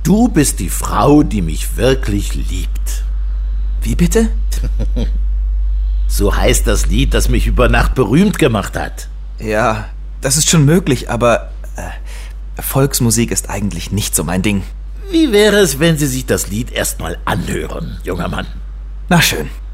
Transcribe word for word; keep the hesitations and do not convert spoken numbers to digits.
Du bist die Frau, die mich wirklich liebt. Wie bitte? So heißt das Lied, das mich über Nacht berühmt gemacht hat. Ja, das ist schon möglich, aber äh, Volksmusik ist eigentlich nicht so mein Ding. Wie wäre es, wenn Sie sich das Lied erstmal anhören, junger Mann? Na schön.